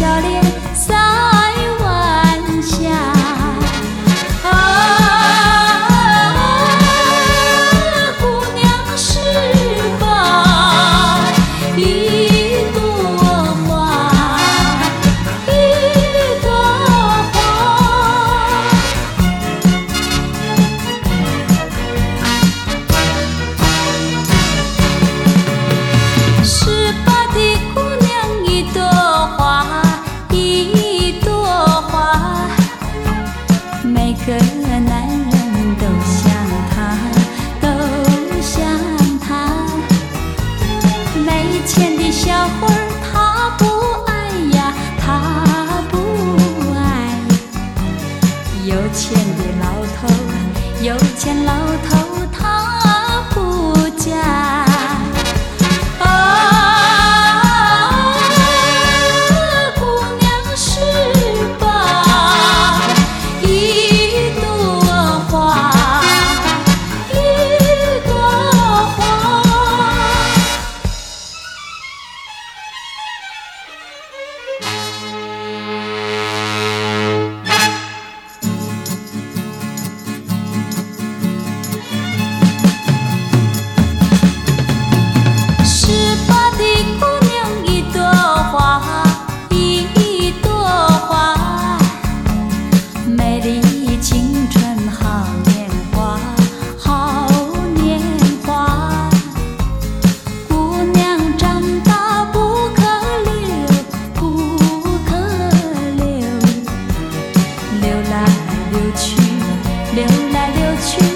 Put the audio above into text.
笑脸赛晚霞。姑娘是把一朵花，一朵花。十八的姑娘一朵花，一朵花，每个男人都像她，都像她。没钱的小伙儿她不爱呀，她不爱。有钱的老头，有钱老头他不嫁。姑娘是把一朵花，一朵花。十八的姑娘一朵花，一朵花，美丽青春好年华，好年华。姑娘长大不可留，不可留，流来流去，流来流去。